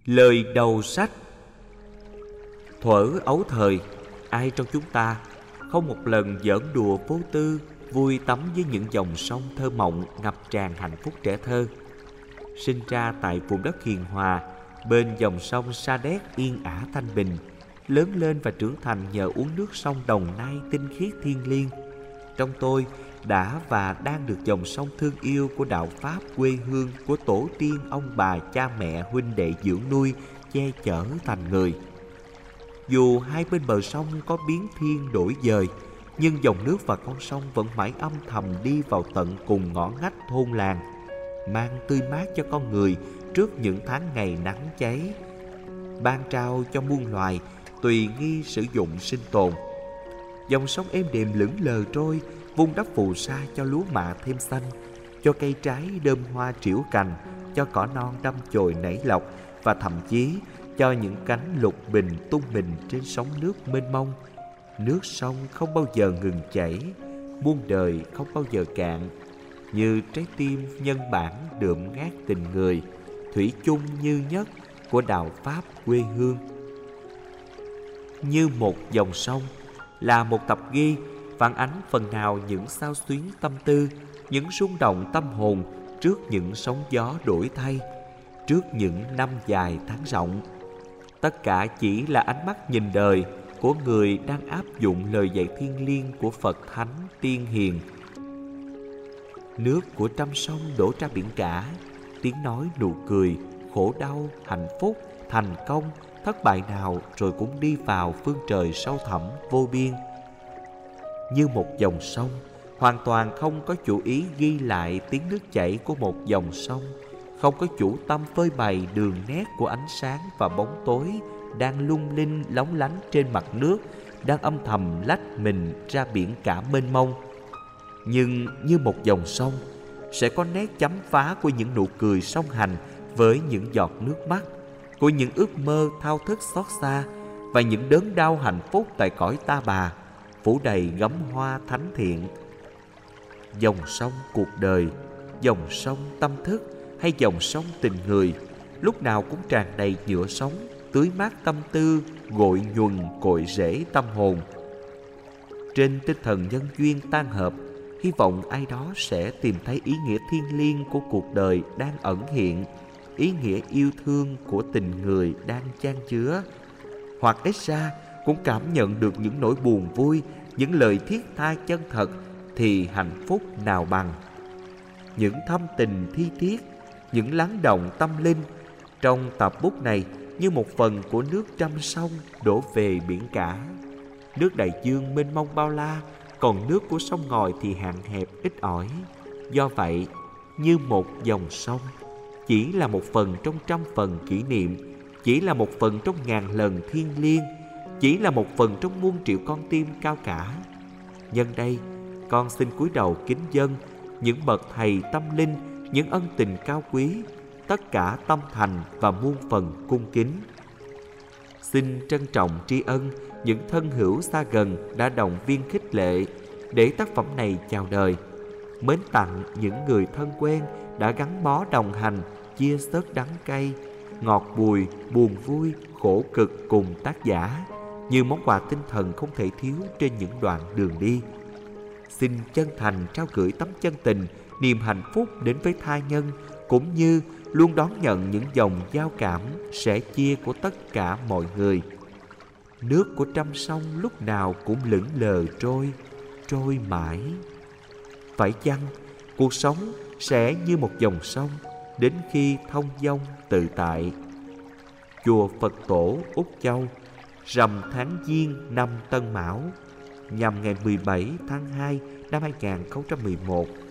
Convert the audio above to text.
Lời đầu sách. Thuở ấu thời, ai trong chúng ta không một lần giỡn đùa vô tư, vui tắm với những dòng sông thơ mộng ngập tràn hạnh phúc trẻ thơ. Sinh ra tại vùng đất hiền hòa, bên dòng sông Sa Đéc yên ả thanh bình, lớn lên và trưởng thành nhờ uống nước sông Đồng Nai tinh khiết thiêng liêng. Trong tôi đã và đang được dòng sông thương yêu của đạo Pháp quê hương của tổ tiên ông bà cha mẹ huynh đệ dưỡng nuôi che chở thành người. Dù hai bên bờ sông có biến thiên đổi dời, nhưng dòng nước và con sông vẫn mãi âm thầm đi vào tận cùng ngõ ngách thôn làng, mang tươi mát cho con người trước những tháng ngày nắng cháy, ban trao cho muôn loài tùy nghi sử dụng sinh tồn. Dòng sông êm đềm lững lờ trôi, vun đắp phù sa cho lúa mạ thêm xanh, cho cây trái đơm hoa trĩu cành, cho cỏ non đâm chồi nảy lộc, và thậm chí cho những cánh lục bình tung mình trên sóng nước mênh mông. Nước sông không bao giờ ngừng chảy, muôn đời không bao giờ cạn, như trái tim nhân bản đượm ngát tình người, thủy chung như nhất của đạo Pháp quê hương. Như một dòng sông là một tập ghi phản ánh phần nào những xao xuyến tâm tư, những rung động tâm hồn trước những sóng gió đổi thay, trước những năm dài tháng rộng. Tất cả chỉ là ánh mắt nhìn đời của người đang áp dụng lời dạy thiêng liêng của Phật Thánh Tiên Hiền. Nước của trăm sông đổ ra biển cả, tiếng nói nụ cười, khổ đau, hạnh phúc, thành công, thất bại nào rồi cũng đi vào phương trời sâu thẳm vô biên. Như một dòng sông, hoàn toàn không có chủ ý ghi lại tiếng nước chảy của một dòng sông, không có chủ tâm phơi bày đường nét của ánh sáng và bóng tối đang lung linh lóng lánh trên mặt nước, đang âm thầm lách mình ra biển cả mênh mông. Nhưng như một dòng sông, sẽ có nét chấm phá của những nụ cười song hành với những giọt nước mắt, của những ước mơ thao thức xót xa, và những đớn đau hạnh phúc tại cõi ta bà, phủ đầy gấm hoa thánh thiện. Dòng sông cuộc đời, dòng sông tâm thức hay dòng sông tình người, lúc nào cũng tràn đầy nhựa sống, tưới mát tâm tư, gội nhuần cội rễ tâm hồn. Trên tinh thần nhân duyên tan hợp, hy vọng ai đó sẽ tìm thấy ý nghĩa thiêng liêng của cuộc đời đang ẩn hiện, ý nghĩa yêu thương của tình người đang chan chứa, hoặc ít ra cũng cảm nhận được những nỗi buồn vui, những lời thiết tha chân thật, thì hạnh phúc nào bằng. Những thâm tình thi thiết, những lắng động tâm linh trong tập bút này như một phần của nước trăm sông đổ về biển cả. Nước đại dương mênh mông bao la, còn nước của sông ngòi thì hạn hẹp ít ỏi. Do vậy, như một dòng sông, chỉ là một phần trong trăm phần kỷ niệm, chỉ là một phần trong ngàn lần thiêng liêng, chỉ là một phần trong muôn triệu con tim cao cả. Nhân đây, con xin cúi đầu kính dâng những bậc thầy tâm linh, những ân tình cao quý, tất cả tâm thành và muôn phần cung kính. Xin trân trọng tri ân những thân hữu xa gần đã động viên khích lệ để tác phẩm này chào đời. Mến tặng những người thân quen đã gắn bó đồng hành, chia sớt đắng cay, ngọt bùi, buồn vui, khổ cực cùng tác giả, như món quà tinh thần không thể thiếu trên những đoạn đường đi. Xin chân thành trao gửi tấm chân tình, niềm hạnh phúc đến với tha nhân, cũng như luôn đón nhận những dòng giao cảm, sẻ chia của tất cả mọi người. Nước của trăm sông lúc nào cũng lững lờ trôi, trôi mãi. Phải chăng cuộc sống sẽ như một dòng sông đến khi thông dong tự tại? Chùa Phật Tổ Úc Châu, rằm tháng Giêng năm Tân Mão, nhằm ngày 17 tháng 2 năm 2011.